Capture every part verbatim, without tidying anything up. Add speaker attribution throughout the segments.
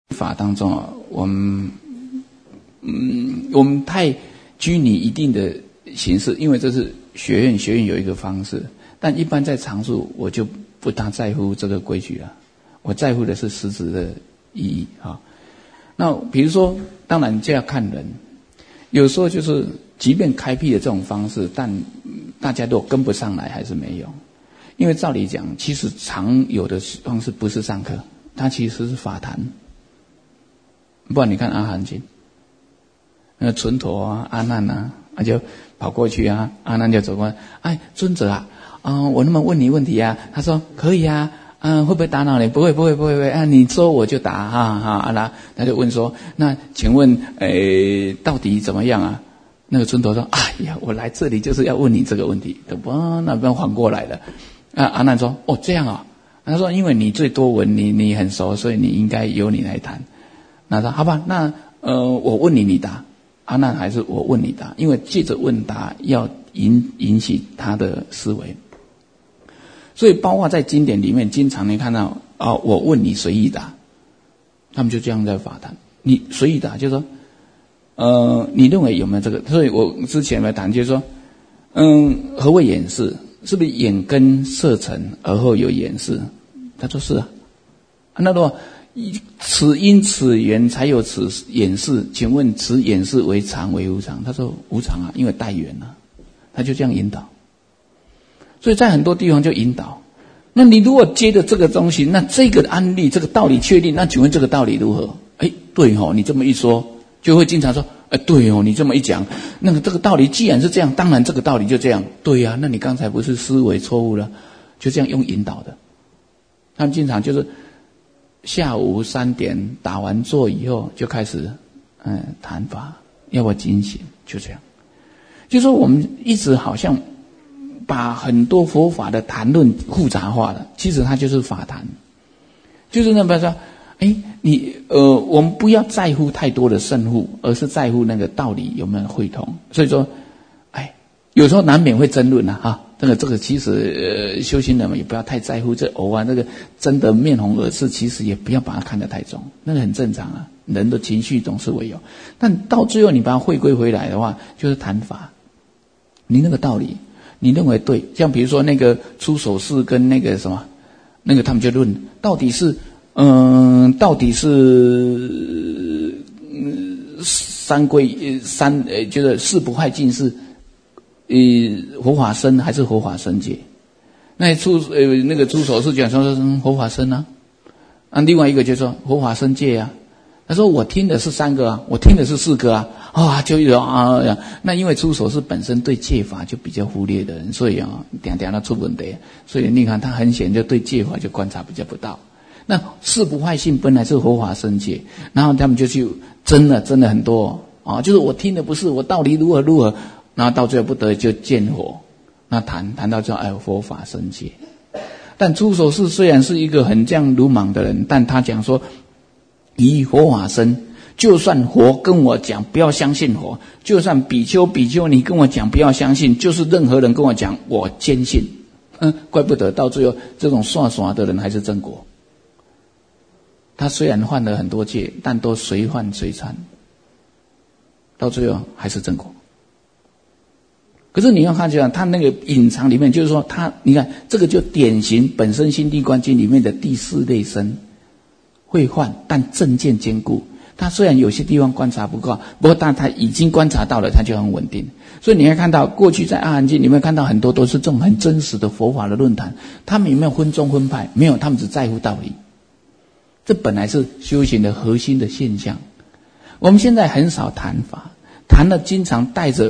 Speaker 1: 法当中啊，我们嗯，我们太拘泥一定的形式，因为这是学院，学院有一个方式。但一般在常住，我就不大在乎这个规矩了。我在乎的是实质的意义啊。那比如说，当然就要看人，有时候就是即便开辟的这种方式，但大家都跟不上来，还是没用。因为照理讲，其实常有的方式不是上课，它其实是法谈。不然你看阿含经，那个存陀啊、阿难啊，他就跑过去啊，阿难就走过来，哎，尊者啊，啊、呃，我能不能问你问题啊？他说可以啊，嗯、呃，会不会打扰你？不会，不会，不会，不会啊，你说我就答，哈哈，阿拉，他就问说，那请问，诶，到底怎么样啊？那个尊陀说，哎呀，我来这里就是要问你这个问题，哇，那边缓过来了，啊，阿难说，哦，这样啊，他说，因为你最多闻，你你很熟，所以你应该由你来谈。那他好吧，那呃，我问你，你答。阿难还是我问你答，因为借着问答要引引起他的思维。所以包括在经典里面，经常你看到啊、哦，我问你随意答，他们就这样在法谈。你随意答，就是说，呃，你认为有没有这个？所以我之前来谈，就是说，嗯，何谓眼识？是不是眼根色尘而后有眼识？他说是啊。那如果此因此缘才有此眼识，请问此眼识为常为无常？他说无常啊，因为带缘啊，他就这样引导。所以在很多地方就引导。那你如果接着这个东西，那这个案例这个道理确定，那请问这个道理如何？哎，对哦，你这么一说，就会经常说，哎，对哦，你这么一讲，那个这个道理既然是这样，当然这个道理就这样。对呀、啊，那你刚才不是思维错误了？就这样用引导的。他们经常就是下午三点打完坐以后就开始嗯谈法，要不要警醒，就这样。就说我们一直好像把很多佛法的谈论复杂化了，其实它就是法谈。就是那么说，哎，你呃我们不要在乎太多的胜负，而是在乎那个道理有没有汇通。所以说哎，有时候难免会争论啊哈。这个这个其实呃修行人们也不要太在乎，这偶尔那个真的面红耳赤，其实也不要把它看得太重，那个很正常啊，人的情绪总是会有。但到最后你把它回归回来的话，就是谈法。你那个道理你认为对，像比如说那个出手式跟那个什么那个他们就论到底是嗯、呃、到底是嗯三归三呃就是四不坏尽是呃，佛法僧还是佛法僧界？那出呃那个出手是讲说是佛法僧啊，啊另外一个就说佛法僧界啊。他说我听的是三个啊，我听的是四个啊，啊就有啊，那因为出手是本身对戒法就比较忽略的人，所以啊，点点他出问题，所以你看他很显就对戒法就观察比较不到。那四不坏性本来是佛法僧界，然后他们就去争了，争了很多啊，就是我听的不是，我道理如何如何。然后到最后不得就见火，那谈谈到最后，哎，佛法僧界。但出手士虽然是一个很这样鲁莽的人，但他讲说，以佛法僧，就算佛跟我讲不要相信佛，就算比丘比丘你跟我讲不要相信，就是任何人跟我讲，我坚信。嗯，怪不得到最后这种耍耍的人还是正果。他虽然犯了很多戒，但都随犯随参，到最后还是正果。可是你要看起来，他那个隐藏里面，就是说他，你看这个就典型本身心地观经里面的第四类僧，会犯但正见坚固。他虽然有些地方观察不够，不过但他已经观察到了，他就很稳定。所以你会看到过去在阿含经里面看到很多都是这种很真实的佛法的论坛，他们有没有分宗分派？没有，他们只在乎道理。这本来是修行的核心的现象。我们现在很少谈法，谈了经常带着。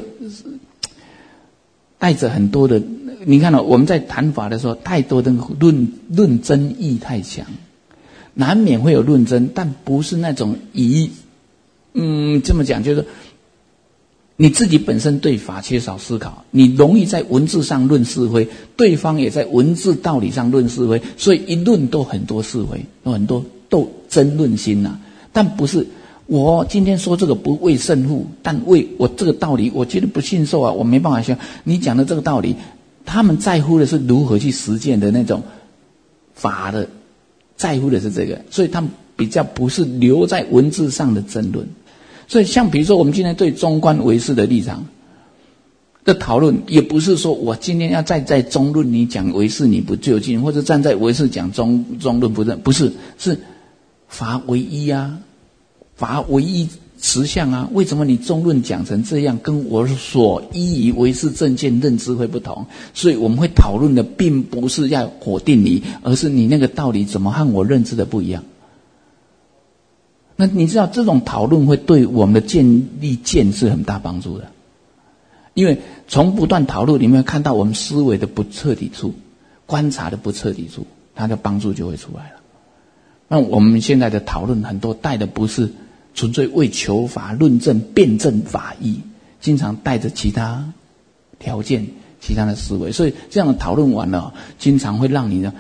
Speaker 1: 带着很多的，你看到、哦、我们在谈法的时候，太多的论论争意太强，难免会有论争，但不是那种以嗯这么讲，就是你自己本身对法缺少思考，你容易在文字上论是非，对方也在文字道理上论是非，所以一论都很多是非，有很多斗争论心呐、啊，但不是。我今天说这个不为胜负，但为我这个道理，我觉得不信受啊，我没办法信。你讲的这个道理，他们在乎的是如何去实践的那种法的，在乎的是这个，所以他们比较不是留在文字上的争论。所以像比如说我们今天对中观唯识的立场的讨论，也不是说我今天要站在中论你讲唯识你不究竟，或者站在唯识讲中中论不正，不是，是法唯一啊，法唯一实相啊，为什么你中论讲成这样，跟我所依于唯识正见认知会不同？所以我们会讨论的并不是要否定你，而是你那个道理怎么和我认知的不一样。那你知道这种讨论会对我们的建立见是很大帮助的，因为从不断讨论里面看到我们思维的不彻底处，观察的不彻底处，它的帮助就会出来了。那我们现在的讨论很多带的不是纯粹为求法论证辩证法义，经常带着其他条件其他的思维，所以这样的讨论完了，经常会让你呢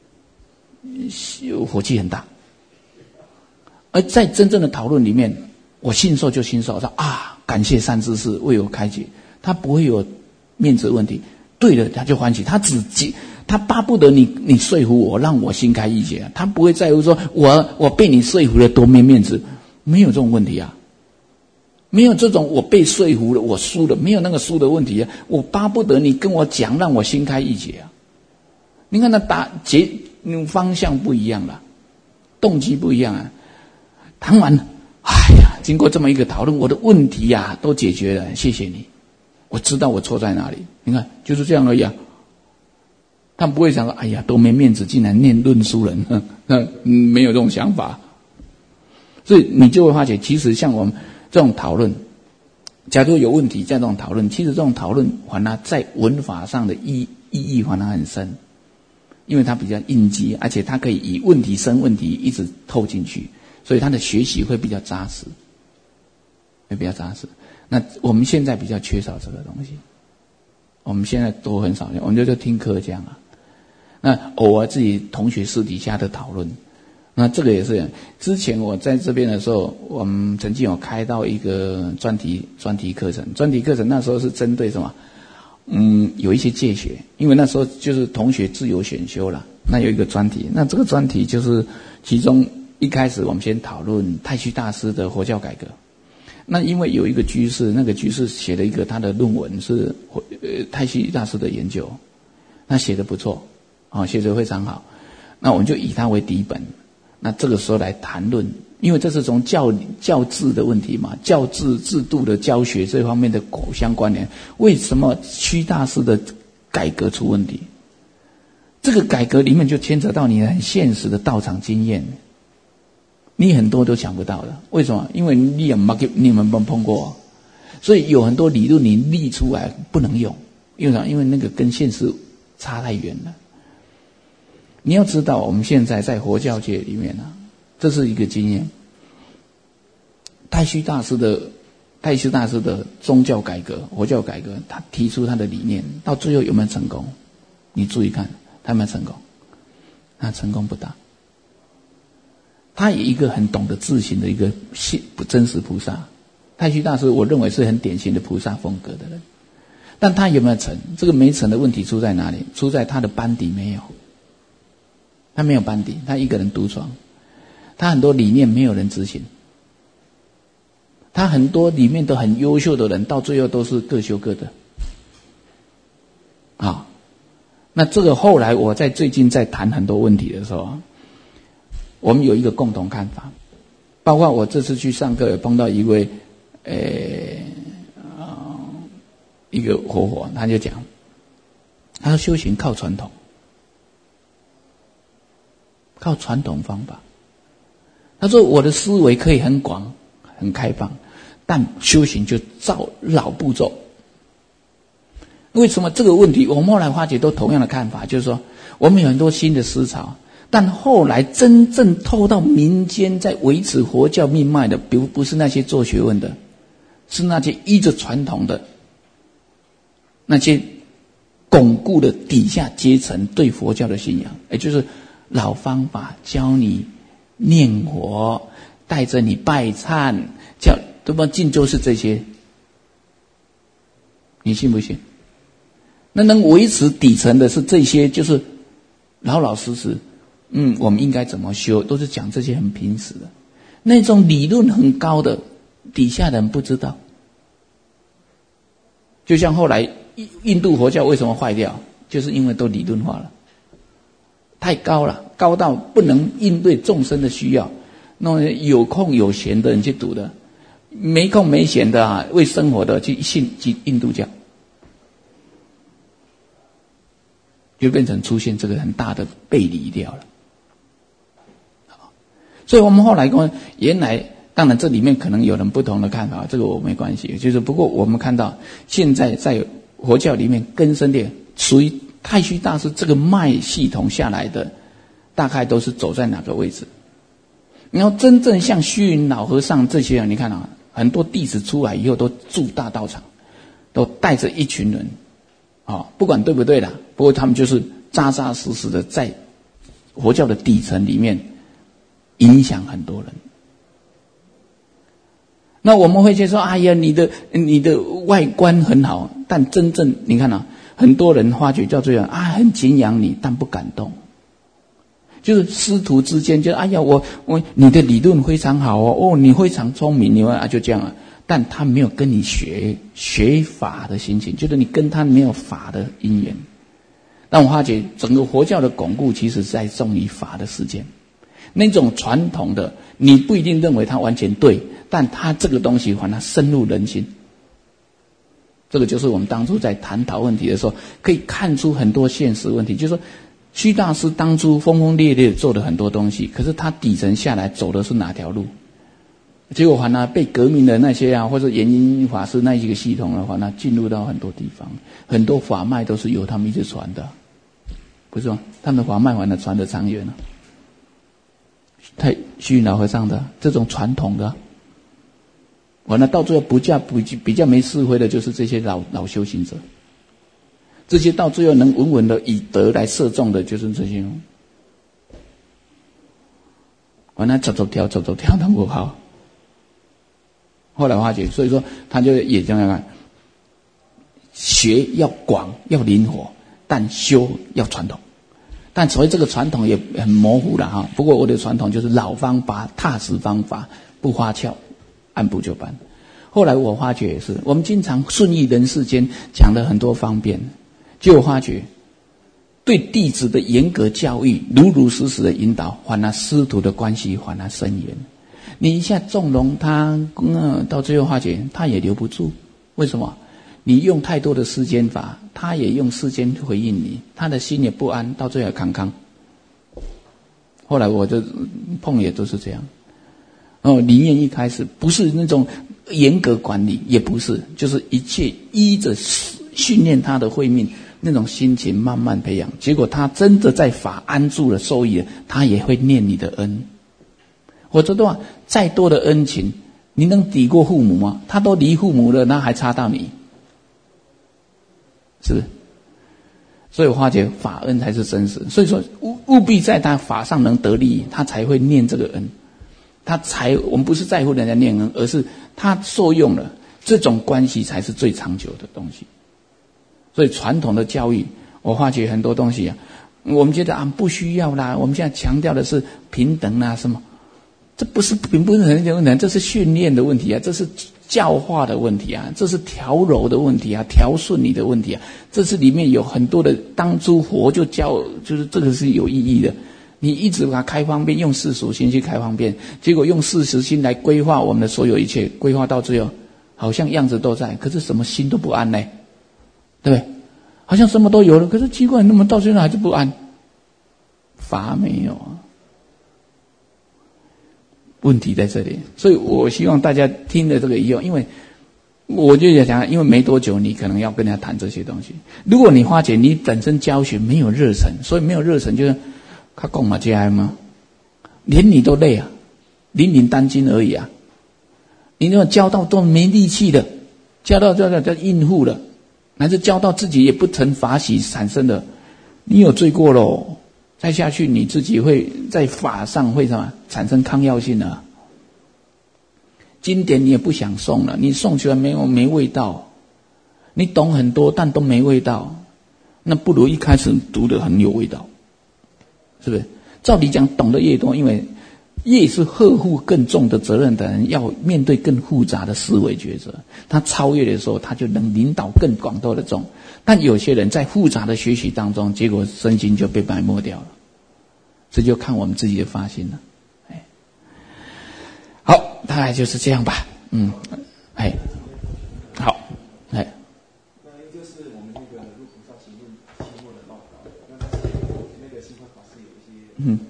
Speaker 1: 火气很大。而在真正的讨论里面，我信受就信受，说啊，感谢善知识为我开解，他不会有面子问题，对了他就欢喜，他只他巴不得你你说服我，让我心开意解，他不会在乎说我我被你说服了多没面子，没有这种问题啊，没有这种我被说服了我输了，没有那个输的问题啊，我巴不得你跟我讲，让我心开意解啊。你看那打结方向不一样了，动机不一样啊。谈完，哎呀，经过这么一个讨论，我的问题呀、啊、都解决了，谢谢你，我知道我错在哪里。你看，就是这样而已啊。他不会想说，哎呀，多没面子，竟然念论书人，呵呵嗯，没有这种想法。所以你就会发觉，其实像我们这种讨论，假如有问题，在这种讨论，其实这种讨论反而在文法上的意意义反而很深，因为它比较应激，而且它可以以问题生问题，一直透进去。所以他的学习会比较扎实，会比较扎实。那我们现在比较缺少这个东西，我们现在都很少，我们就就听课讲啊。那偶尔自己同学私底下的讨论，那这个也是。之前我在这边的时候，我们曾经有开到一个专题专题课程，专题课程那时候是针对什么？嗯，有一些戒学，因为那时候就是同学自由选修啦。那有一个专题，那这个专题就是其中。一开始我们先讨论太虚大师的佛教改革，那因为有一个居士，那个居士写了一个他的论文是呃太虚大师的研究，那写得不错，啊、哦，写得非常好，那我们就以他为底本，那这个时候来谈论，因为这是从教教制的问题嘛，教制制度的教学这方面的口相关联，为什么虚大师的改革出问题？这个改革里面就牵扯到你很现实的道场经验。你很多都想不到的，为什么？因为你也没你们没碰过，所以有很多理论你立出来不能用，因为啥？因为那个跟现实差太远了。你要知道，我们现在在佛教界里面啊，这是一个经验。太虚大师的太虚大师的宗教改革、佛教改革，他提出他的理念，到最后有没有成功？你注意看，他有没有成功？他成功不大。他有一个很懂得自省的一个不真实菩萨，太虚大师我认为是很典型的菩萨风格的人，但他有没有成？这个没成的问题出在哪里？出在他的班底没有，他没有班底，他一个人独闯，他很多理念没有人执行，他很多里面都很优秀的人，到最后都是各修各的。啊，那这个后来我在最近在谈很多问题的时候，我们有一个共同看法，包括我这次去上课也碰到一位，呃，呃一个活佛，他就讲，他说修行靠传统，靠传统方法。他说我的思维可以很广、很开放，但修行就照老步骤。为什么这个问题？我们后来发觉都同样的看法，就是说我们有很多新的思潮。但后来真正透到民间在维持佛教命脉的，比如不是那些做学问的，是那些依着传统的，那些巩固的底下阶层对佛教的信仰，也就是老方法，教你念佛，带着你拜忏，叫对吧？尽就是这些，你信不信？那能维持底层的是这些，就是老老实实嗯，我们应该怎么修，都是讲这些很平实的。那种理论很高的，底下人不知道。就像后来印度佛教为什么坏掉，就是因为都理论化了，太高了，高到不能应对众生的需要。那有空有闲的人去读的，没空没闲的啊，为生活的去信印度教，就变成出现这个很大的背离掉了。所以我们后来说，原来当然这里面可能有人不同的看法，这个我没关系。就是不过我们看到现在在佛教里面根深的属于太虚大师这个脉系统下来的，大概都是走在哪个位置？然后真正像虚云老和尚这些人，你看啊，很多弟子出来以后都住大道场，都带着一群人，啊、哦，不管对不对啦，不过他们就是扎扎实实的在佛教的底层里面影响很多人。那我们会觉得说，哎呀，你的你的外观很好，但真正你看啊，很多人发觉到这样啊，很敬仰你，但不感动。就是师徒之间，就哎呀，我我你的理论非常好哦，哦，你非常聪明，你啊就这样啊，但他没有跟你学学法的心情，就是你跟他没有法的因缘。但我发觉整个佛教的巩固，其实是在重于法的时间。那种传统的，你不一定认为它完全对，但它这个东西反而深入人心。这个就是我们当初在探讨问题的时候，可以看出很多现实问题，就是说虚大师当初轰轰烈烈做了很多东西，可是他底层下来走的是哪条路？结果反而被革命的那些啊，或者延音法师那一个系统的话，那进入到很多地方，很多法脉都是由他们一直传的，不是吗？他们的法脉反而传得长远了。太虚云老和尚的这种传统的，完了到最后不叫不比较没智慧的，就是这些老老修行者。这些到最后能稳稳的以德来摄众的，就是这些。完了走走跳走走跳的不好。后来发觉，所以说他就也这样看，学要广要灵活，但修要传统。但所谓这个传统也很模糊了哈。不过我的传统就是老方法、踏实方法，不花俏，按部就班。后来我发觉也是，我们经常顺应人世间讲了很多方便。结果发觉，对弟子的严格教育、如如实实的引导，反而师徒的关系反而深远。你一下纵容他，嗯，到最后发觉他也留不住。为什么？你用太多的世间法，他也用世间回应你，他的心也不安，到最后康康。后来我就碰也都是这样。哦，理念一开始不是那种严格管理，也不是，就是一切依着训练他的慧命。那种心情慢慢培养，结果他真的在法安住了受益了，他也会念你的恩。我知道再多的恩情，你能抵过父母吗？他都离父母了，那还差到你，是不是？所以我发觉法恩才是真实。所以说务务必在他法上能得利益，他才会念这个恩。他才我们不是在乎人家念恩，而是他受用了，这种关系才是最长久的东西。所以传统的教育，我发觉很多东西啊，我们觉得啊不需要啦。我们现在强调的是平等啊什么，这不是并不是很简单，这是训练的问题啊，这是教化的问题啊，这是调柔的问题啊，调顺你的问题啊，这是里面有很多的当初佛就教，就是这个是有意义的。你一直把它开方便，用世俗心去开方便，结果用世俗心来规划我们的所有一切，规划到最后好像样子都在，可是什么心都不安呢？对不对？好像什么都有了，可是奇怪，那么到最后还是不安。法没有啊，问题在这里。所以我希望大家听了这个以后，因为我就想，因为没多久你可能要跟人家谈这些东西。如果你发觉你本身教学没有热忱，所以没有热忱就是他讲嘛这样吗？连你都累啊，零零单斤而已啊。你如果教到都没力气的，教到教到叫应付了。乃至教到自己也不成法喜产生的，你有罪过咯。再下去你自己会在法上会什么产生抗药性啊。经典你也不想诵了，你诵起来没有没味道。你懂很多但都没味道，那不如一开始读得很有味道，是不是？ 照理讲，懂得越多，因为越是呵护更重的责任的人，要面对更复杂的思维抉择。他超越的时候，他就能领导更广大的众。但有些人在复杂的学习当中，结果身心就被埋没掉了。这就看我们自己的发心了。哎，好，大概就是这样吧。嗯，哎，好，哎。
Speaker 2: 那就是我们那个入菩萨行论期末的报告，那那个新法师有一些嗯。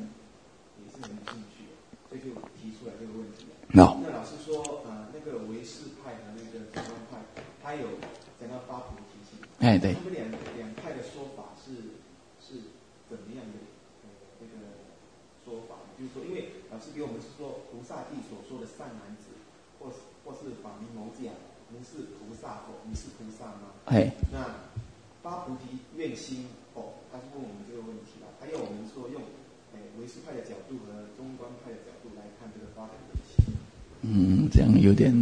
Speaker 1: No.
Speaker 2: 那老师说，呃，那个唯识派和那个中观派，他有讲到发菩提心。
Speaker 1: 哎，对。
Speaker 2: 他们两两派的说法是是怎么样的？呃，这个说法，就是说，因为老师给我们是说菩萨地所说的善男子，或是或是法名某讲，您是菩萨否？你是菩萨吗？
Speaker 1: 哎。
Speaker 2: 那发菩提愿心否？他是问我们这个问题啦。还有我们说用，哎，唯识派的角度和中观派的角度来看这个发的愿心。
Speaker 1: 嗯，这样有点，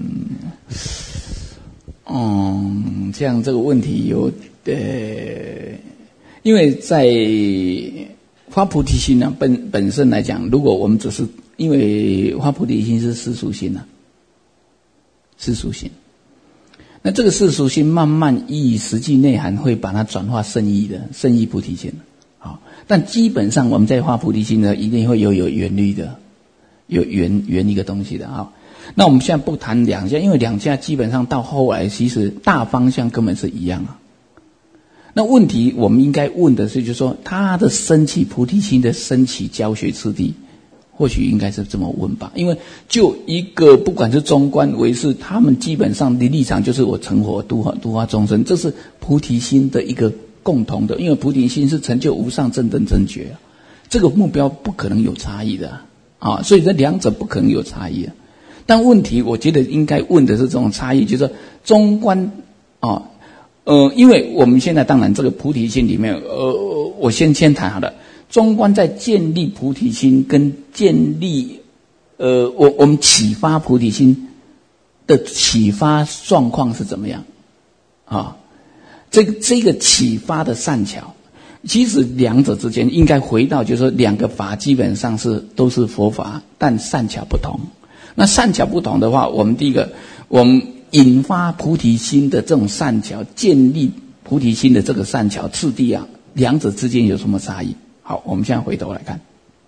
Speaker 1: 嗯，这样这个问题有，呃，因为在发菩提心呢、啊、本本身来讲，如果我们只是因为发菩提心是世俗心啊，世俗心，那这个世俗心慢慢依实际内涵会把它转化圣意的圣意菩提心，好，但基本上我们在发菩提心呢，一定会有有缘律的，有缘缘一个东西的啊。那我们现在不谈两家，因为两家基本上到后来其实大方向根本是一样啊。那问题我们应该问的是，就是说他的升起菩提心的升起教学次第，或许应该是这么问吧。因为就一个不管是中观唯识，他们基本上的立场就是我成佛度化度化众生，这是菩提心的一个共同的，因为菩提心是成就无上正等正觉，这个目标不可能有差异的啊，所以这两者不可能有差异啊。但问题，我觉得应该问的是这种差异，就是说中观啊，呃，因为我们现在当然这个菩提心里面，呃，我先先谈好了，中观在建立菩提心跟建立，呃，我我们启发菩提心的启发状况是怎么样啊？这个这个启发的善巧，其实两者之间应该回到，就是说两个法基本上是都是佛法，但善巧不同。那善巧不同的话，我们第一个，我们引发菩提心的这种善巧，建立菩提心的这个善巧次第啊，两者之间有什么差异？好，我们现在回头来看，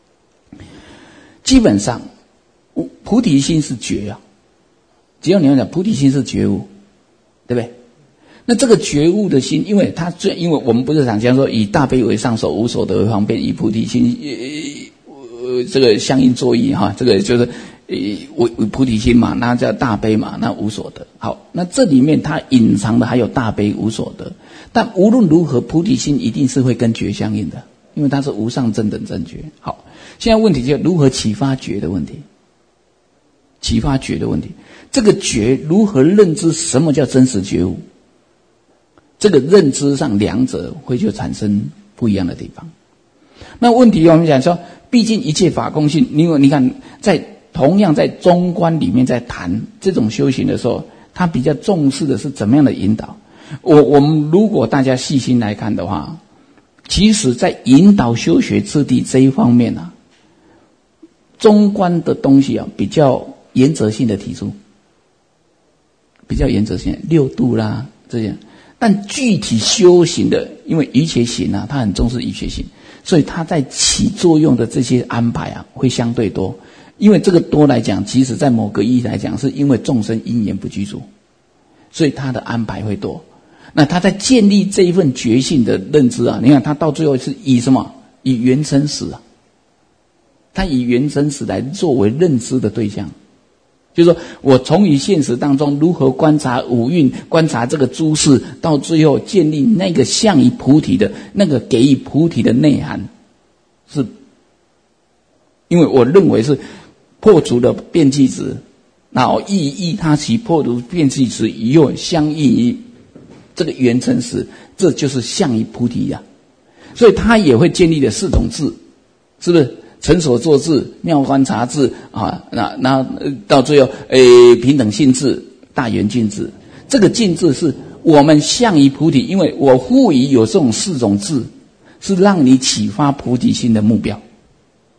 Speaker 1: 基本上菩提心是觉啊，只要你要讲菩提心是觉悟，对不对？那这个觉悟的心，因为它最，因为我们不是常讲说以大悲为上手，无所得为方便，以菩提心呃这个相应作意哈，这个就是。为为菩提心嘛，那叫大悲嘛，那无所得。好，那这里面它隐藏的还有大悲无所得，但无论如何，菩提心一定是会跟觉相应的，因为它是无上正等正觉。好，现在问题就是如何启发觉的问题，启发觉的问题，这个觉如何认知什么叫真实觉悟？这个认知上两者会就产生不一样的地方。那问题我们讲说，毕竟一切法空性，因为你看在同样在中观里面在谈这种修行的时候，他比较重视的是怎么样的引导。我我们如果大家细心来看的话，其实在引导修学次第这一方面啊，中观的东西啊比较原则性的提出，比较原则性的六度啦这些，但具体修行的，因为瑜伽行啊，他很重视瑜伽行，所以他在起作用的这些安排啊会相对多。因为这个多来讲，其实在某个意义来讲，是因为众生因缘不具足，所以他的安排会多。那他在建立这一份觉性的认知啊，你看他到最后是以什么？以缘生死啊，他以缘生死来作为认知的对象，就是说我从于现实当中如何观察五蕴，观察这个诸事，到最后建立那个向于菩提的那个给予菩提的内涵，是因为我认为是破除了变计执，然后意义他其破除变计执以后相应于这个缘成实，这就是向于菩提呀、啊。所以他也会建立的四种智，是不是？成所作智、妙观察智啊，那那到最后诶平等性智、大圆净智。这个净智是我们向于菩提，因为我赋予有这种四种智，是让你启发菩提心的目标。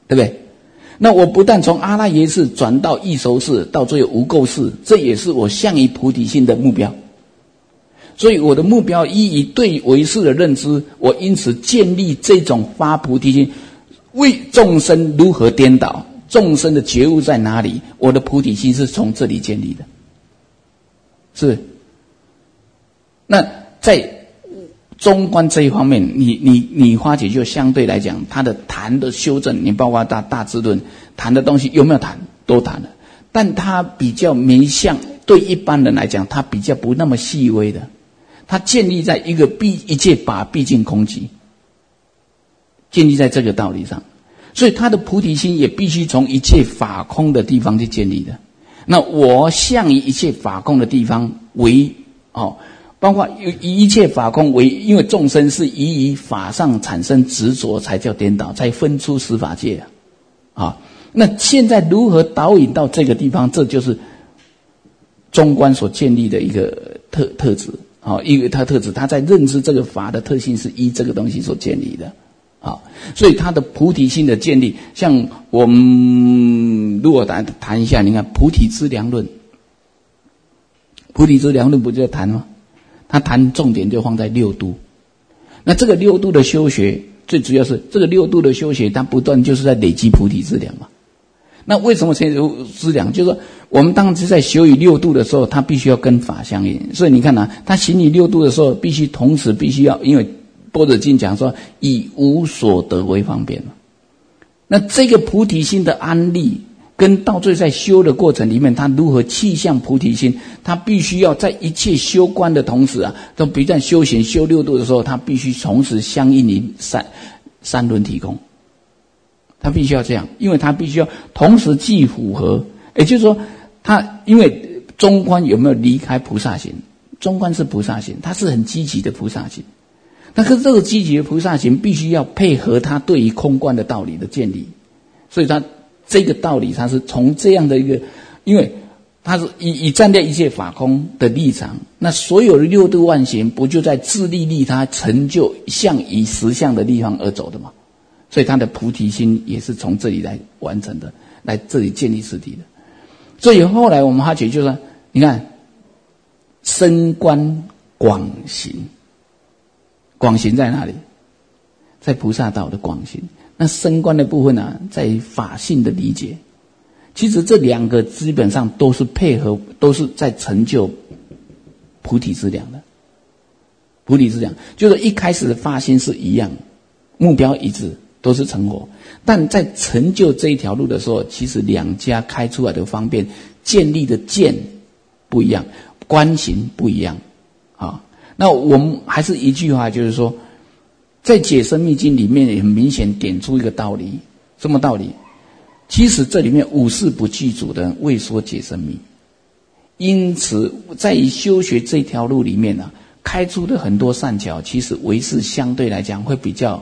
Speaker 1: 对不对？那我不但从阿赖耶识转到异熟识，到最后无垢识，这也是我向于菩提心的目标。所以我的目标依于对唯识的认知，我因此建立这种发菩提心，为众生如何颠倒，众生的觉悟在哪里，我的菩提心是从这里建立的。是。那在中观这一方面，你你你花姐就相对来讲，他的谈的修正，你包括大大智论谈的东西有没有谈，都谈了，但他比较没像对一般人来讲，他比较不那么细微的，他建立在一个必一切法毕竟空寂，建立在这个道理上，所以他的菩提心也必须从一切法空的地方去建立的。那我向于一切法空的地方为哦。包括以一切法空为，因为众生是以以法上产生执着，才叫颠倒，才分出十法界啊！啊，那现在如何导引到这个地方？这就是中观所建立的一个特特质啊，一个它特质，它在认知这个法的特性是依这个东西所建立的啊，所以它的菩提心的建立，像我们如果谈谈一下，你看菩提资粮论，菩提资粮论不就在谈吗？他谈重点就放在六度，那这个六度的修学，最主要是这个六度的修学，它不断就是在累积菩提资粮嘛。那为什么成就资粮？就是说，我们当时在修以六度的时候，它必须要跟法相应。所以你看啊，他行以六度的时候，必须同时必须要，因为般若经讲说，以无所得为方便嘛。那这个菩提心的安立，跟到最后在修的过程里面，他如何气向菩提心，他必须要在一切修观的同时啊，都不但修行修六度的时候，他必须同时相应于三三轮体空，他必须要这样，因为他必须要同时既符合，也就是说，他因为中观有没有离开菩萨行？中观是菩萨行，他是很积极的菩萨行，但是这个积极的菩萨行必须要配合他对于空观的道理的建立，所以他。这个道理，它是从这样的一个，因为它是以以站在一切法空的立场，那所有的六度万行不就在自利利他成就向以实相的地方而走的吗？所以他的菩提心也是从这里来完成的，来这里建立实体的。所以后来我们发觉就是说，你看深观广行，广行在哪里？在菩萨道的广行。那深观的部分呢、啊，在法性的理解，其实这两个基本上都是配合，都是在成就菩提资粮的。菩提资粮就是一开始的发心是一样，目标一致，都是成佛。但在成就这一条路的时候，其实两家开出来的方便，建立的见不一样，观行不一样啊。那我们还是一句话，就是说。在解深密经里面也很明显点出一个道理，什么道理？其实这里面五事不具足的未说解深密，因此在于修学这条路里面呢、啊，开出的很多善巧，其实唯识相对来讲会比较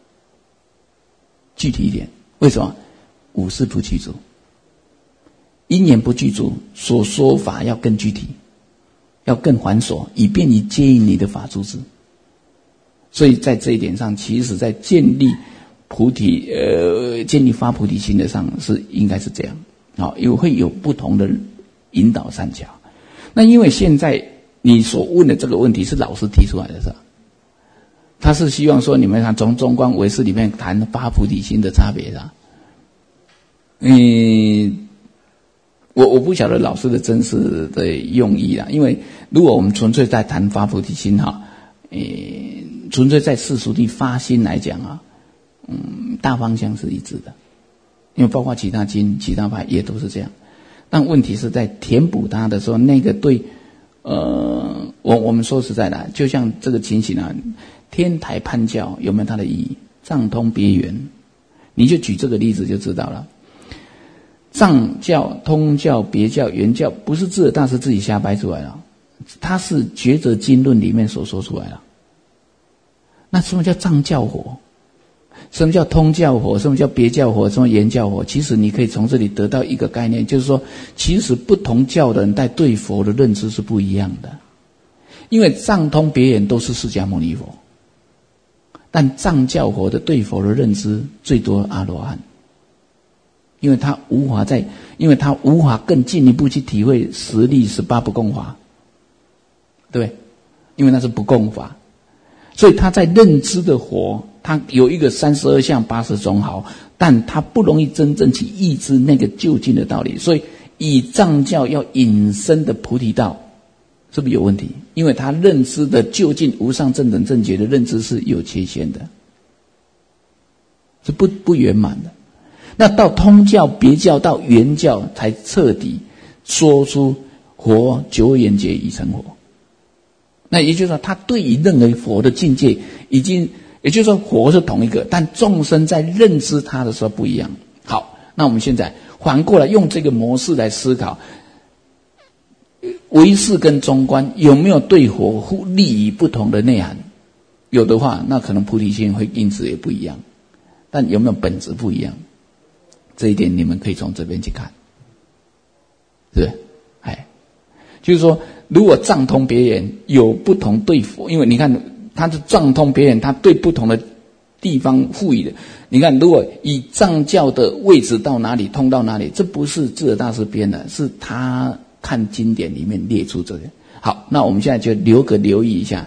Speaker 1: 具体一点。为什么？五事不具足，因缘不具足，所说法要更具体，要更繁琐，以便于接引你的法诸智。所以在这一点上，其实在建立菩提呃建立发菩提心的上是应该是这样啊，因为会有不同的引导善巧。那因为现在你所问的这个问题是老师提出来的，是吧？他是希望说你们看从中观唯识里面谈发菩提心的差别，是吧？嗯，我我不晓得老师的真实的用意啦，因为如果我们纯粹在谈发菩提心哈，呃。纯粹在世俗地发心来讲啊，嗯，大方向是一致的，因为包括其他经、其他派也都是这样。但问题是在填补它的时候，那个对，呃，我我们说实在的，就像这个情形啊，天台判教有没有它的意义？藏通别圆，你就举这个例子就知道了。藏教、通教、别教、圆教，不是智者大师自己瞎掰出来了，它是觉者经论里面所说出来了。那什么叫藏教火？什么叫通教火？什么叫别教火？什么圆教火？其实你可以从这里得到一个概念，就是说，其实不同教的人在对佛的认知是不一样的。因为藏通别圆都是释迦牟尼佛，但藏教火的对佛的认知最多阿罗汉， 因为他无法再，因为他无法更进一步去体会十力十八不共法，对，因为那是不共法，所以他在认知的佛，他有一个三十二相八十种好，但他不容易真正去抑制那个究竟的道理，所以以藏教要引申的菩提道，是不是有问题？因为他认知的究竟无上正等正觉的认知是有缺陷的，是不不圆满的。那到通教、别教到圆教，才彻底说出佛九眼劫已成佛。那也就是说，他对于任何佛的境界，已经，也就是说，佛是同一个，但众生在认知他的时候不一样。好，那我们现在反过来用这个模式来思考，唯识跟中观有没有对佛利益不同的内涵？有的话，那可能菩提心会因此也不一样。但有没有本质不一样？这一点你们可以从这边去看，是不是？哎，就是说，如果藏通别眼有不同对佛，因为你看他的藏通别眼，他对不同的地方赋予的。你看，如果以藏教的位置到哪里通到哪里，这不是智者大师编的，是他看经典里面列出这个。好，那我们现在就留个留意一下，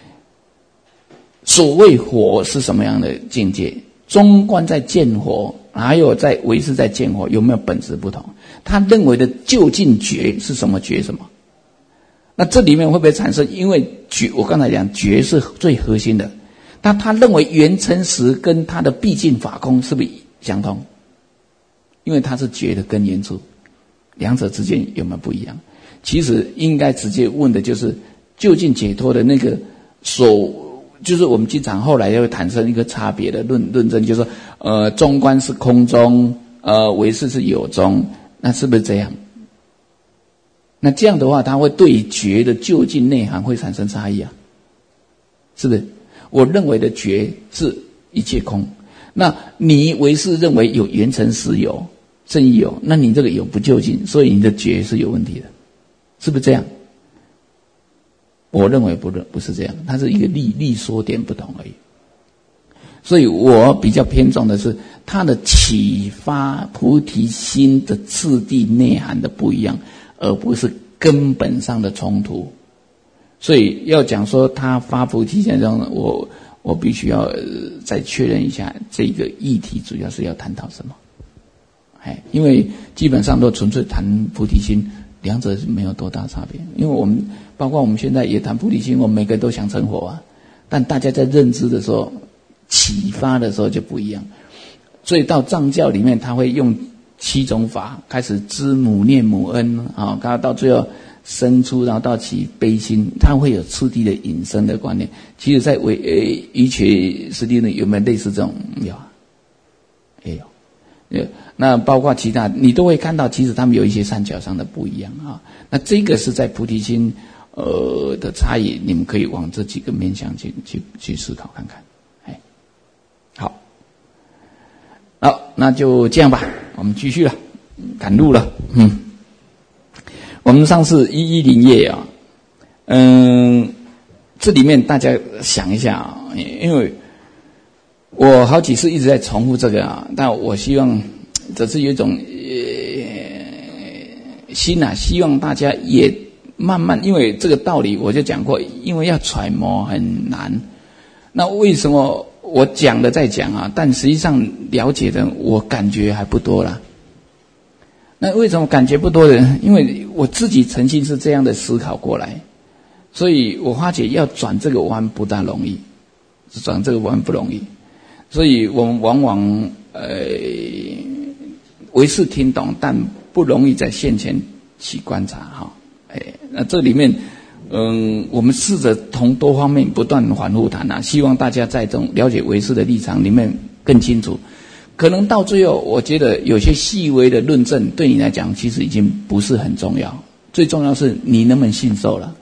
Speaker 1: 所谓佛是什么样的境界？中观在见佛，还有在唯识在见佛，有没有本质不同？他认为的究竟觉是什么觉什么？那这里面会不会产生？因为觉，我刚才讲觉是最核心的，那他认为缘成实跟他的毕竟法空是不是相同？因为他是觉的根源处，两者之间有没有不一样？其实应该直接问的就是究竟解脱的那个所。就是我们经常后来又会产生一个差别的论论证，就是说，呃，中观是空中，呃，唯识是有中，那是不是这样？那这样的话，它会对于觉的究竟内涵会产生差异啊，是不是？我认为的觉是一切空，那你唯识认为有缘成实有，正义有，那你这个有不究竟，所以你的觉是有问题的，是不是这样？我认为不不是这样，它是一个立立说点不同而已。所以我比较偏重的是它的启发菩提心的次第内涵的不一样，而不是根本上的冲突。所以要讲说他发菩提心中，我我必须要、呃、再确认一下这个议题主要是要探讨什么。哎，因为基本上都纯粹谈菩提心，两者是没有多大差别。因为我们包括我们现在也谈菩提心，我们每个人都想成佛啊，但大家在认知的时候、启发的时候就不一样。所以到藏教里面，他会用七种法开始知母念母恩啊，然后到最后生出，然后到起悲心，他会有次第的引申的观念。其实在为呃瑜伽师地呢，有没有类似这种？有啊，也有。那包括其他，你都会看到，其实他们有一些三角上的不一样啊。那这个是在菩提心呃的差异，你们可以往这几个面向去去去思考看看。哎，好，好，那就这样吧，我们继续了，赶路了。嗯，我们上次一一零页啊，嗯，这里面大家想一下啊，因为我好几次一直在重复这个啊，但我希望只是有一种呃心啊，希望大家也慢慢，因为这个道理我就讲过，因为要揣摩很难。那为什么我讲的在讲啊？但实际上了解的我感觉还不多啦。那为什么感觉不多的？因为我自己曾经是这样的思考过来，所以我发觉要转这个弯不大容易，转这个弯不容易。所以我们往往呃唯识听懂，但不容易在现前去观察哈。哎，那这里面，嗯，我们试着从多方面不断反复谈啊，希望大家在这种了解唯识的立场里面更清楚。可能到最后，我觉得有些细微的论证对你来讲，其实已经不是很重要。最重要是你能不能信受了。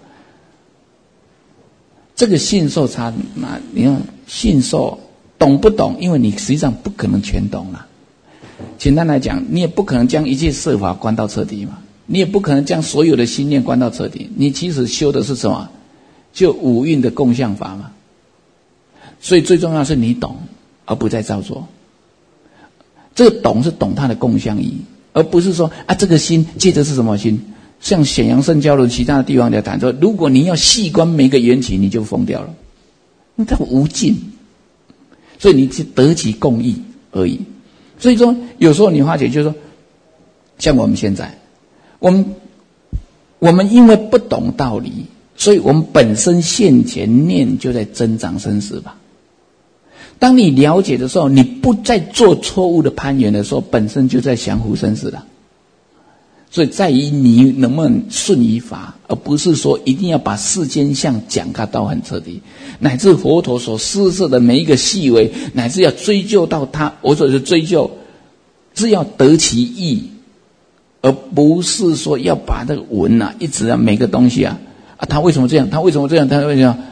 Speaker 1: 这个信受差，那你看信受。懂不懂？因为你实际上不可能全懂了。简单来讲，你也不可能将一切色法观到彻底嘛，你也不可能将所有的心念观到彻底。你其实修的是什么？就五蕴的共相法嘛。所以最重要是你懂，而不再造作。 这个懂是懂它的共相义，而不是说啊这个心借着是什么心。像显阳圣教的其他的地方在谈说，如果你要细观每个缘起，你就疯掉了，因为它无尽，所以你是得其共义而已。所以说有时候你发觉就是说，像我们现在，我们我们因为不懂道理，所以我们本身现前念就在增长生死吧。当你了解的时候，你不再做错误的攀缘的时候，本身就在降伏生死了。所以在于你能不能顺于法，而不是说一定要把世间相讲到很彻底，乃至佛陀所施设的每一个细微，乃至要追究到他，我所是追究是要得其意，而不是说要把这个文啊一直啊每个东西啊啊他为什么这样，他为什么这样，他为什么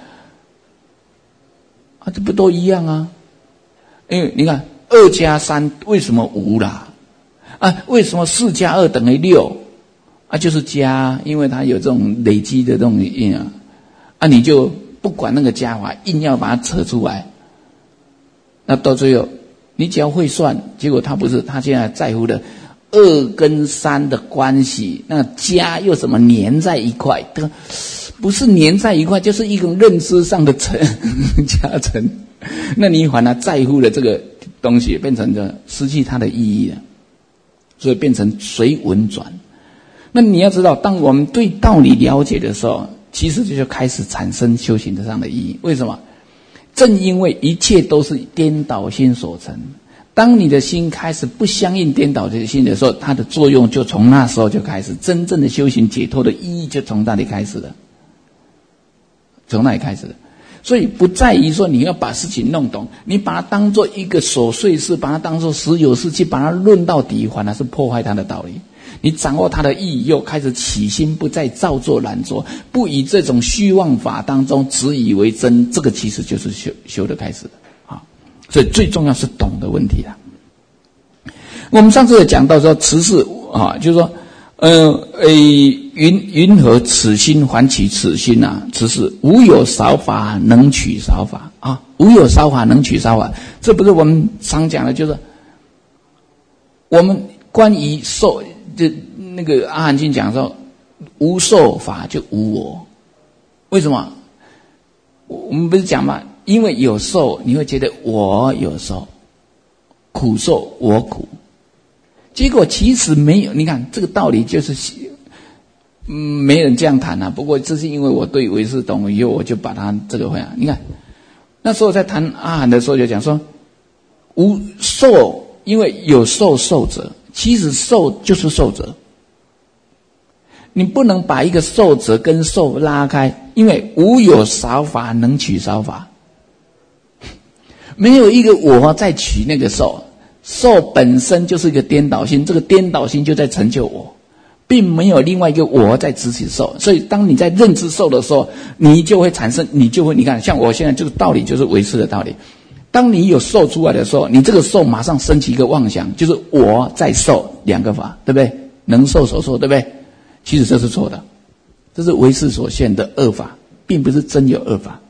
Speaker 1: 啊，这不都一样啊？因为你看二加三为什么无啦？啊，为什么四加二等于六？啊，就是加，因为它有这种累积的这种因啊，啊，你就不管那个加法，硬要把它扯出来，那到最后，你只要会算，结果他不是，他现在在乎的二跟三的关系，那加又怎么粘在一块？这个不是粘在一块，就是一种认知上的乘加成。那你反而在乎的这个东西，变成了失去它的意义了。所以变成随文转。那你要知道，当我们对道理了解的时候，其实就开始产生修行的上的意义。为什么？正因为一切都是颠倒心所成，当你的心开始不相应颠倒的心的时候，它的作用就从那时候就开始，真正的修行解脱的意义就从那里开始了，从那里开始了。所以不在于说你要把事情弄懂，你把它当作一个琐碎事，把它当作实有事去把它论到底，反而是破坏它的道理。你掌握它的意义，又开始起心不再造作懒惰，不以这种虚妄法当中执以为真，这个其实就是修修的开始的啊。所以最重要是懂的问题啦。我们上次有讲到说持事啊，就是说呃呃云云何此心还起此心啊？此是无有少法能取少法啊！无有少法能取少法，这不是我们常讲的，就是我们关于受，就那个阿含经讲说，无受法就无我。为什么？我们不是讲嘛？因为有受，你会觉得我有受，苦受我苦。结果其实没有，你看这个道理就是。嗯，没人这样谈啊。不过这是因为我对唯识懂以后，我就把它这个会啊。你看那时候在谈阿含的时候，就讲说无受，因为有受受者，其实受就是受者。你不能把一个受者跟受拉开，因为无有少法能取少法，没有一个我在取那个受，受本身就是一个颠倒心，这个颠倒心就在成就我。并没有另外一个我在执起受，所以当你在认知受的时候，你就会产生，你就会，你看，像我现在这个道理就是唯识的道理。当你有受出来的时候，你这个受马上升起一个妄想，就是我在受两个法，对不对？能受所受，对不对？其实这是错的，这是唯识所现的恶法，并不是真有恶法。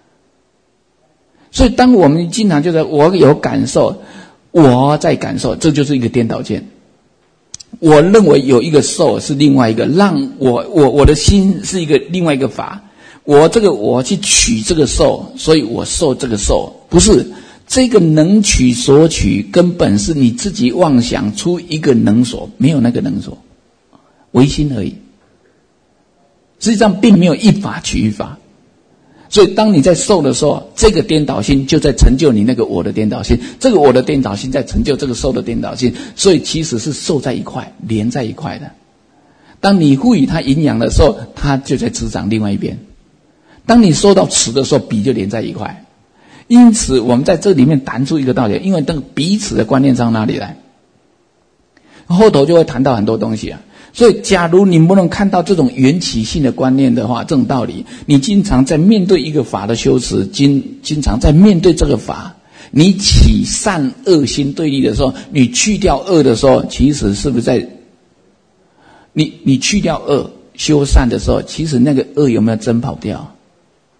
Speaker 1: 所以当我们经常就是我有感受，我在感受，这就是一个颠倒见。我认为有一个受是另外一个，让我我我的心是一个另外一个法，我这个我去取这个受，所以我受这个受，不是这个能取所取，根本是你自己妄想出一个能所，没有那个能所，唯心而已。实际上并没有一法取一法。所以当你在受的时候，这个颠倒心就在成就你那个我的颠倒心，这个我的颠倒心在成就这个受的颠倒心，所以其实是受在一块，连在一块的。当你赋予它营养的时候，它就在滋长另外一边。当你受到此的时候，彼就连在一块。因此我们在这里面谈出一个道理，因为这个彼此的观念从哪里来，后头就会谈到很多东西啊。所以假如你不能看到这种缘起性的观念的话，这种道理，你经常在面对一个法的修持，经经常在面对这个法，你起善恶心对立的时候，你去掉恶的时候，其实是不是在你你去掉恶修善的时候，其实那个恶有没有真跑掉？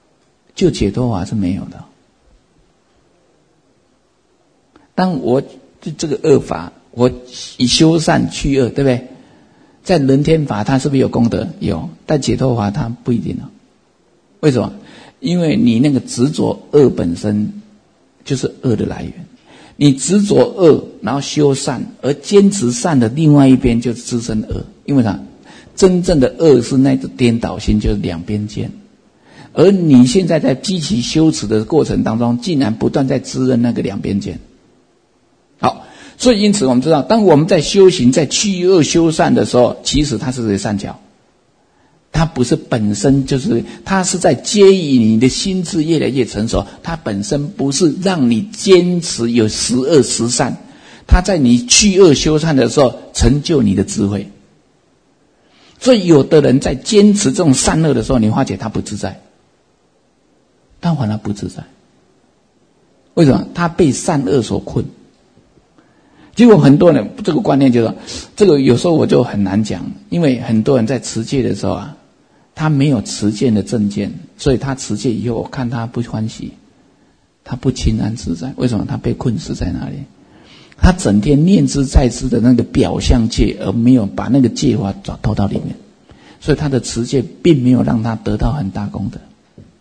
Speaker 1: 就解脱法是没有的。当我就这个恶法，我以修善去恶，对不对？在人天法它是不是有功德？有，但解脱法它不一定了。为什么？因为你那个执着恶本身就是恶的来源。你执着恶，然后修善，而坚持善的另外一边就滋生恶。因为啥？真正的恶是那个颠倒心，就是两边见。而你现在在积极修持的过程当中，竟然不断在滋润那个两边见。好，所以因此我们知道，当我们在修行，在去恶修善的时候，其实它是个善巧，它不是本身就是，它是在接引你的心智越来越成熟，它本身不是让你坚持有十恶十善，它在你去恶修善的时候成就你的智慧。所以有的人在坚持这种善恶的时候，你发觉他不自在，他反而不自在。为什么？他被善恶所困。结果很多人这个观念就是，这个有时候我就很难讲，因为很多人在持戒的时候啊，他没有持戒的正见，所以他持戒以后，我看他不欢喜，他不清安自在。为什么？他被困死在那里，他整天念之在之的那个表象戒，而没有把那个戒法抓透到里面，所以他的持戒并没有让他得到很大功德。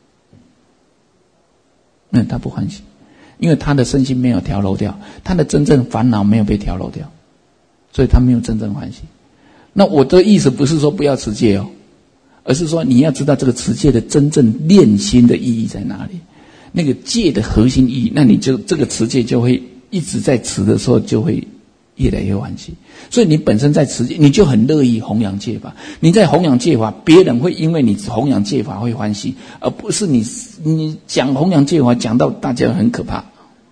Speaker 1: 嗯，他不欢喜。因为他的身心没有调柔掉，他的真正烦恼没有被调柔掉，所以他没有真正欢喜。那我的意思不是说不要持戒哦，而是说你要知道这个持戒的真正练心的意义在哪里，那个戒的核心意义，那你就这个持戒就会一直在持的时候就会越来越欢喜。所以你本身在持戒，你就很乐意弘扬戒法。你在弘扬戒法，别人会因为你弘扬戒法会欢喜，而不是你你讲弘扬戒法讲到大家很可怕。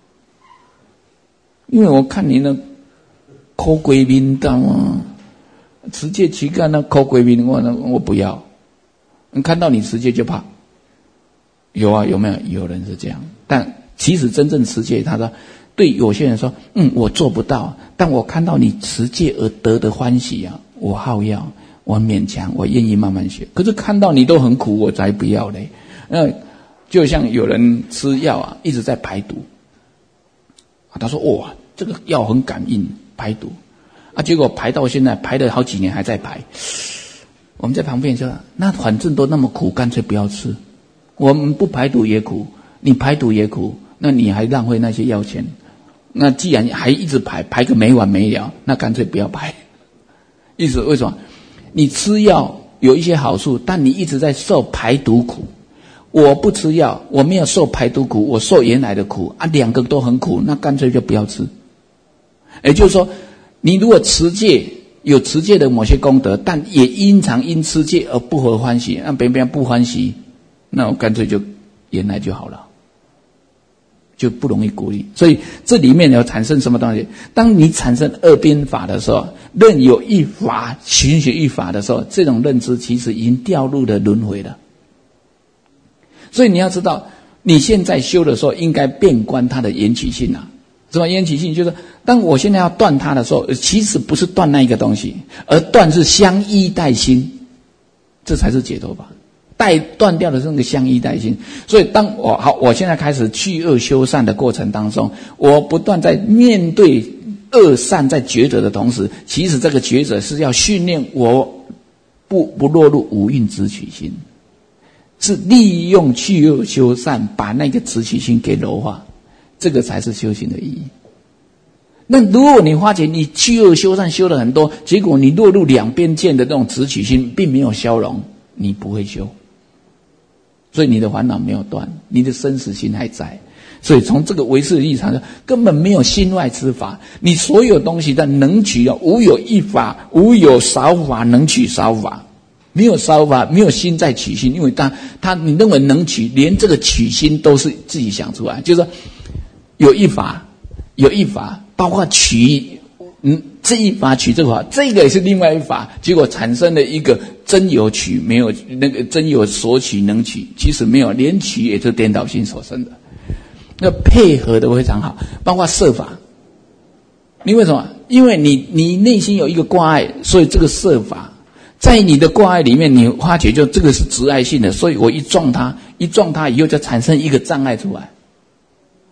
Speaker 1: 因为我看你那抠鬼面当啊，持戒躯干那抠鬼面，我我不要。你看到你持戒就怕。有啊，有没有？有人是这样，但其实真正持戒，他说。对有些人说，嗯，我做不到，但我看到你持戒而得的欢喜啊，我好要，我勉强，我愿意慢慢学。可是看到你都很苦，我才不要嘞。那就像有人吃药啊，一直在排毒，啊，他说哇，这个药很感应，排毒，啊，结果排到现在，排了好几年还在排。我们在旁边说，那反正都那么苦，干脆不要吃。我们不排毒也苦，你排毒也苦，那你还浪费那些药钱。那既然还一直排排个没完没了，那干脆不要排。意思为什么？你吃药有一些好处，但你一直在受排毒苦。我不吃药，我没有受排毒苦，我受原来的苦啊，两个都很苦，那干脆就不要吃。也就是说，你如果持戒有持戒的某些功德，但也因常因持戒而不合欢喜，那别人不欢喜，那我干脆就原来就好了。就不容易鼓励。所以这里面要产生什么东西？当你产生二边法的时候，任有一法循循一法的时候，这种认知其实已经掉入了轮回了。所以你要知道，你现在修的时候应该遍观它的缘起性啊。什么缘起性？就是当我现在要断它的时候，其实不是断那一个东西，而断是相依带心，这才是解脱法。带断掉的是那个相依带心。所以当我好，我现在开始去恶修善的过程当中，我不断在面对恶善在抉择的同时，其实这个抉择是要训练我不不落入五蕴执取心，是利用去恶修善把那个执取心给柔化，这个才是修行的意义。那如果你发觉你去恶修善修了很多，结果你落入两边见的那种执取心并没有消融，你不会修。所以你的烦恼没有断，你的生死心还在。所以从这个唯识的立场上，根本没有心外之法。你所有东西的能取啊，无有一法，无有少法能取少法，没有少法，没有心在取心，因为他他你认为能取，连这个取心都是自己想出来，就是说有一法，有一法，包括取，嗯，这一法取这个法，这个也是另外一法，结果产生了一个真有取，没有那个真有所取能取，其实没有，连取也是颠倒心所生的。那配合的非常好，包括摄法。你为什么？因为你你内心有一个挂碍，所以这个摄法在你的挂碍里面，你发觉就这个是执爱性的，所以我一撞它，一撞它以后就产生一个障碍出来。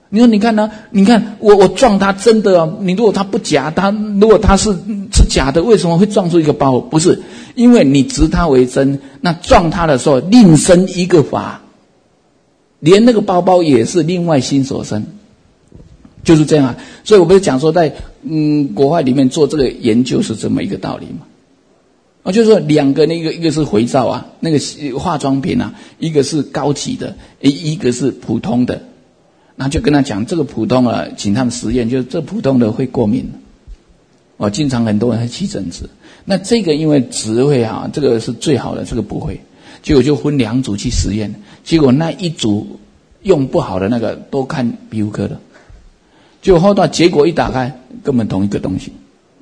Speaker 1: 你说你看呢？你看我我撞他真的啊！你如果他不假，他如果他是是假的，为什么会撞出一个包？不是因为你执他为真，那撞他的时候另生一个法，连那个包包也是另外心所生，就是这样啊。所以我不是讲说在嗯国外里面做这个研究是这么一个道理嘛？啊，就是说两个那个一个是肥皂啊，那个化妆品啊，一个是高级的，一一个是普通的。那就跟他讲，这个普通啊，请他们实验，就是这普通的会过敏。哦，经常很多人会起疹子。那这个因为只会啊，这个是最好的，这个不会。结果就分两组去实验，结果那一组用不好的那个都看皮肤科的，结果后到结果一打开，根本同一个东西。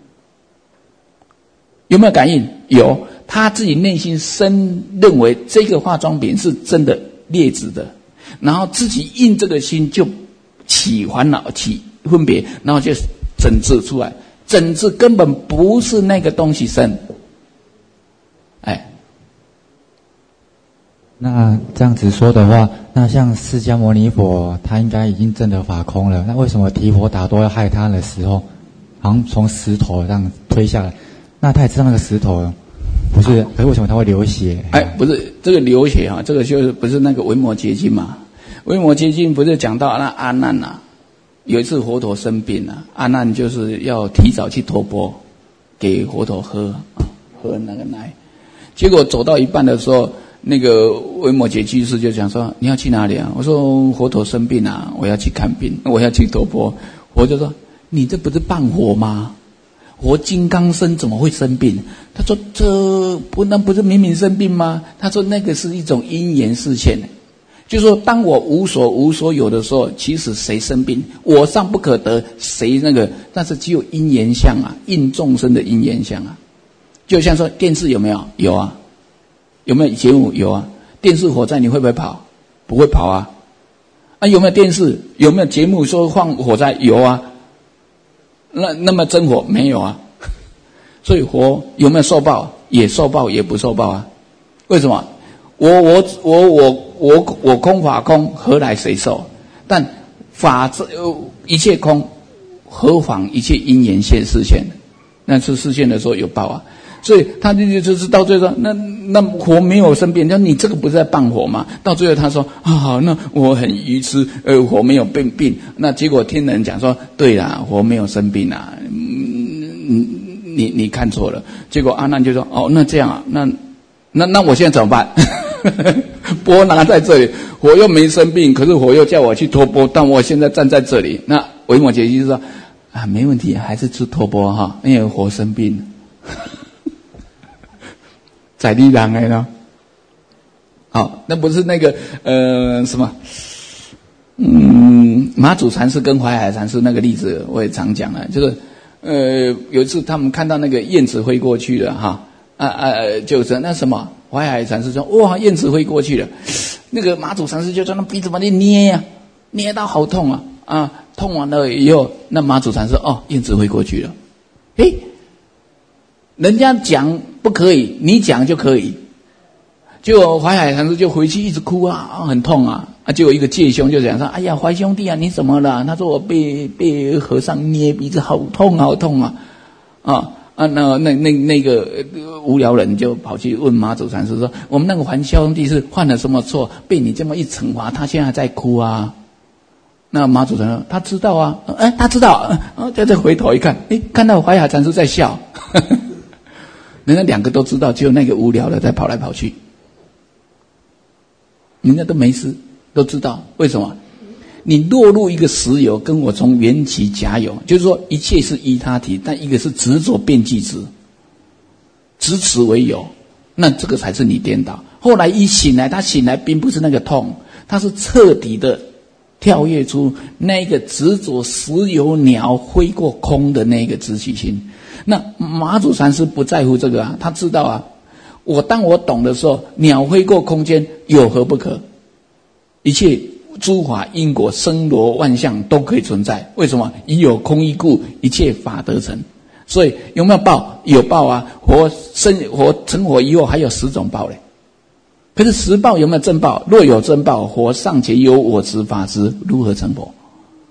Speaker 1: 有没有感应？有，他自己内心深认为这个化妆品是真的劣质的。然后自己印这个心就起烦恼起分别，然后就整治出来，整治根本不是那个东西生。哎，
Speaker 3: 那这样子说的话，那像释迦牟尼佛他应该已经证得法空了，那为什么提婆达多要害他的时候好像从石头这样推下来，那他也知道那个石头不是，可是为什么他会流血？
Speaker 1: 哎，不是这个流血啊，这个就是不是那个维摩诘经嘛？维摩诘经不是讲到那阿难啊，有一次佛陀生病啊，阿难就是要提早去托钵给佛陀喝啊，喝那个奶。结果走到一半的时候，那个维摩诘居士就讲说：“你要去哪里啊？”我说：“佛陀生病啊，我要去看病，我要去托钵。”佛就说：“你这不是谤佛吗？佛金刚身怎么会生病？”他说：“这不那不是明明生病吗？”他说：“那个是一种因缘示现。”就是说，当我无所无所有的时候，其实谁生病，我尚不可得，谁那个，但是只有因缘相啊，应众生的因缘相啊。就像说电视有没有？有啊。有没有节目？有啊。电视火灾你会不会跑？不会跑啊。啊，有没有电视？有没有节目说放火灾？有啊。那那么真火没有啊。所以火有没有受报？也受报，也不受报啊。为什么？我我我我我我空法空，何来谁受？但法这一切空，何妨一切因缘现示现？那是示现的时候有报啊。所以他就就是到最后说，那那火没有生病，那你这个不是在谤火吗？到最后他说啊，好，那我很愚痴，呃，火没有病病。那结果听人讲说，对啦，火没有生病啊，嗯，你你看错了。结果阿难就说，哦，那这样啊，那那那我现在怎么办？钵拿在这里，火又没生病，可是火又叫我去托钵，但我现在站在这里。那维摩诘就说啊，没问题，还是去托钵哈，因为火生病。在地人哎呢？好，那不是那个呃什么？嗯，马祖禅师跟怀海禅师那个例子，我也常讲了，就是呃有一次他们看到那个燕子飞过去了哈，啊啊就是那什么。怀海禅师说：“哇，燕子飞过去了。”那个马祖禅师就在那鼻子把你捏呀、啊，捏到好痛啊！啊，痛完了以后，那马祖禅师哦，燕子飞过去了。诶，人家讲不可以，你讲就可以。结果怀海禅师就回去一直哭啊，啊很痛啊！啊，结果一个介兄就讲说：“哎呀，怀兄弟啊，你怎么了？”他说：“我被被和尚捏鼻子，好痛好痛啊！”啊。啊，那那那那个无聊人就跑去问马祖禅师说：“我们那个还兄弟是犯了什么错，被你这么一惩罚，他现在还在哭啊？”那马祖禅师他知道啊，哎，他知道啊，再再回头一看，哎，看到怀海禅师在笑，呵呵人家两个都知道，只有那个无聊的在跑来跑去，人家都没事，都知道为什么？你落入一个实有，跟我从缘起假有，就是说一切是依他体，但一个是执着变即执，执此为有，那这个才是你颠倒。后来一醒来，他醒来并不是那个痛，他是彻底的跳跃出那个执着实有鸟飞过空的那个知觉心。那马祖禅师不在乎这个啊，他知道啊，我当我懂的时候，鸟飞过空间有何不可？一切诸法因果生罗万象都可以存在，为什么？以有空一故，一切法得成。所以有没有报？有报啊！活生活成活以后还有十种报嘞。可是十报有没有正报？若有正报，活尚且有我执法执，如何成佛？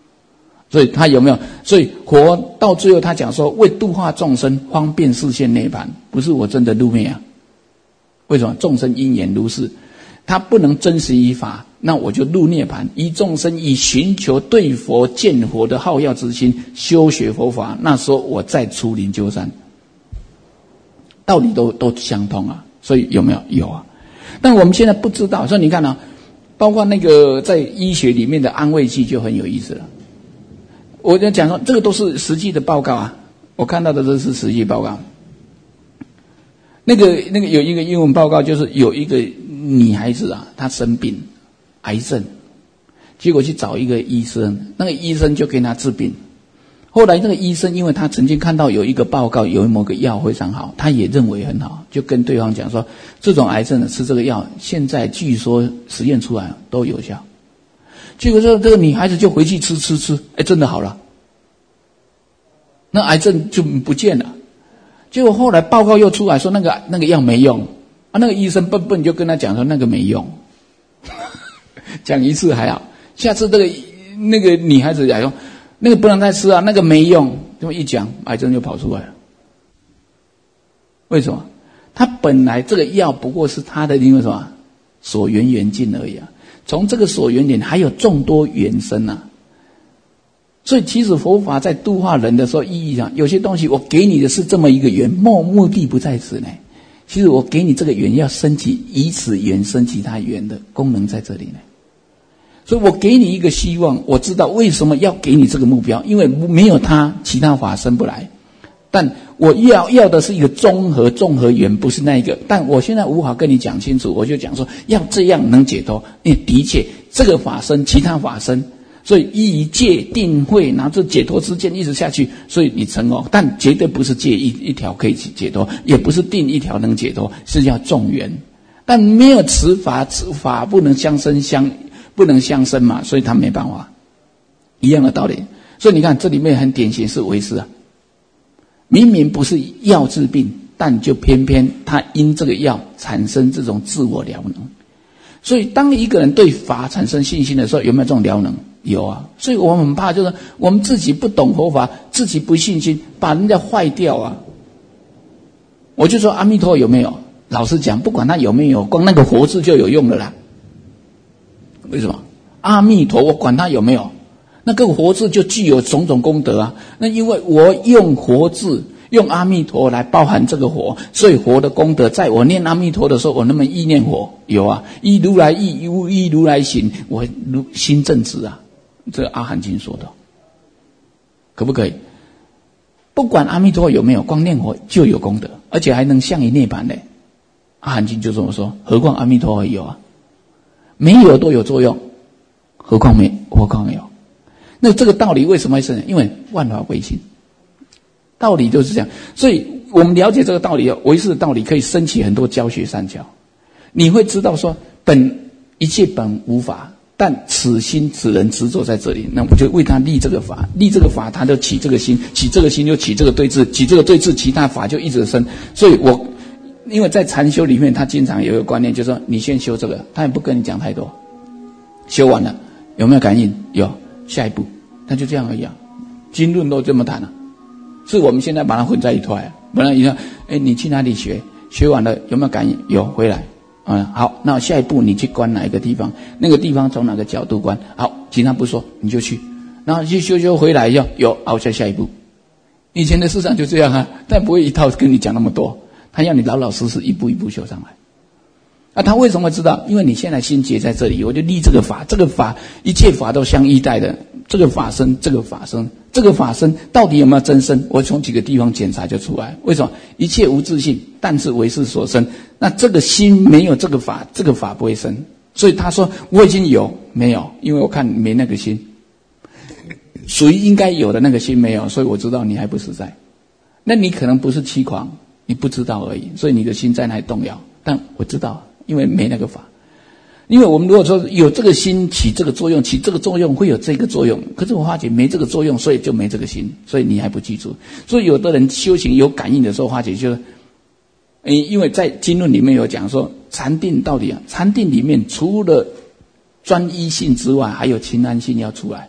Speaker 1: 所以他有没有？所以佛到最后他讲说，为度化众生，方便示现涅槃，不是我真的入灭啊。为什么？众生因缘如是，他不能真实依法，那我就入涅槃。依众生以寻求对佛见佛的好要之心，修学佛法，那时候我再出灵鹫山，道理都都相通啊。所以有没有？有啊。但我们现在不知道，所以你看啊，包括那个在医学里面的安慰剂就很有意思了。我就讲说，这个都是实际的报告啊，我看到的都是实际报告。那个那个有一个英文报告，就是有一个女孩子啊，她生病，癌症，结果去找一个医生，那个医生就给她治病。后来那个医生，因为他曾经看到有一个报告，有某个药非常好，他也认为很好，就跟对方讲说，这种癌症的吃这个药，现在据说实验出来都有效。结果这这个女孩子就回去吃吃吃，哎，真的好了，那癌症就不见了。结果后来报告又出来说那个那个药没用啊，那个医生笨笨就跟他讲说那个没用，讲一次还好，下次这个那个女孩子来说那个不能再吃啊，那个没用，这么一讲癌症就跑出来了。为什么？他本来这个药不过是他的因为什么所缘缘尽而已啊。从这个所缘点还有众多缘生啊，所以其实佛法在度化人的时候，意义上有些东西我给你的是这么一个缘，目目的不在此呢。其实我给你这个缘要升起，以此缘升其他缘的功能在这里呢。所以我给你一个希望，我知道为什么要给你这个目标，因为没有它，其他法生不来。但我要要的是一个综合综合缘，不是那一个。但我现在无法跟你讲清楚，我就讲说要这样能解脱。因为的确这个法生，其他法生，所以依戒定慧，拿着解脱之见一直下去，所以你成功。但绝对不是戒一一条可以解脱，也不是定一条能解脱，是要众缘。但没有此法，此法不能相生相不能相生嘛，所以他没办法。一样的道理。所以你看这里面很典型是唯识啊。明明不是药治病，但就偏偏他因这个药产生这种自我疗能。所以当一个人对法产生信心的时候，有没有这种疗能？有啊。所以我们很怕就是我们自己不懂佛法，自己不信心，把人家坏掉啊。我就说阿弥陀有没有？老实讲，不管他有没有，光那个活字就有用了啦。为什么？阿弥陀我管他有没有，那个活字就具有种种功德啊。那因为我用活字，用阿弥陀来包含这个活，所以活的功德在我念阿弥陀的时候，我能不能意念活？有啊。依如来意，依如来行，我心正直啊。这阿含经说的，可不可以？不管阿弥陀有没有，光念活就有功德，而且还能向于涅槃呢。阿含经就这么说，何况阿弥陀佛有啊？没有都有作用，何况没，何况没有。那这个道理为什么会生？因为万法唯心，道理就是这样。所以我们了解这个道理，唯识的道理可以升起很多教学善巧。你会知道说，本一切本无法，但此心此人执着在这里，那我就为他立这个法，立这个法，他就起这个心，起这个心就起这个对治，起这个对治，其他法就一直生。所以我因为在禅修里面，他经常有一个观念，就是说你先修这个，他也不跟你讲太多。修完了有没有感应？有，下一步他就这样而已啊。经论都这么谈了、啊，是我们现在把它混在一块。本来你说，哎，你去哪里学？学完了有没有感应？有，回来。嗯，好，那下一步你去观哪一个地方？那个地方从哪个角度观？好，其他不说，你就去，然后去修修回来以后，有，好，再下一步。以前的市场就这样啊，但不会一套跟你讲那么多。他要你老老实实一步一步修上来。啊，他为什么知道？因为你现在心结在这里，我就立这个法，这个法一切法都相依带的，这个法身，这个法身，这个法身到底有没有真身？我从几个地方检查就出来。为什么？一切无自性，但是唯是所生。那这个心没有这个法，这个法不会生。所以他说我已经有，没有，因为我看没那个心，属于应该有的那个心没有，所以我知道你还不实在。那你可能不是欺狂，你不知道而已，所以你的心在那里动摇。但我知道，因为没那个法。因为我们如果说有这个心起这个作用，起这个作用会有这个作用，可是我发觉没这个作用，所以就没这个心，所以你还不记住。所以有的人修行有感应的时候，发觉就是，因为在经论里面有讲说，禅定到底啊，禅定里面除了专一性之外，还有清安性要出来。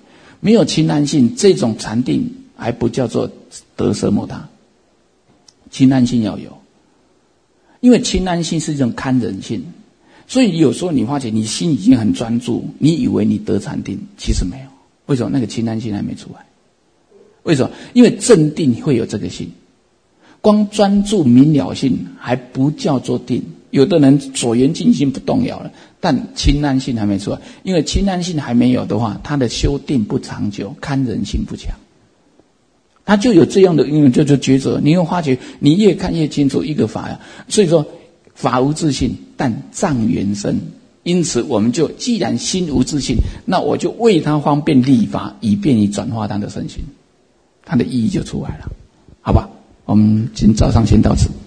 Speaker 1: 没有清安性，这种禅定还不叫做得奢摩他。清安性要有，因为清安性是一种堪忍性，所以有时候你发觉你心已经很专注，你以为你得禅定，其实没有。为什么？那个清安性还没出来。为什么？因为正定会有这个性，光专注明了性还不叫做定。有的人所缘静心不动摇了，但清安性还没出来。因为清安性还没有的话，他的修定不长久，堪忍性不强，他就有这样的因为就就抉择。你会发觉，你越看越清楚一个法呀。所以说，法无自性，但障缘生。因此，我们就既然心无自性，那我就为他方便立法，以便于转化他的身心，它的意义就出来了，好吧？我们今早上先到此。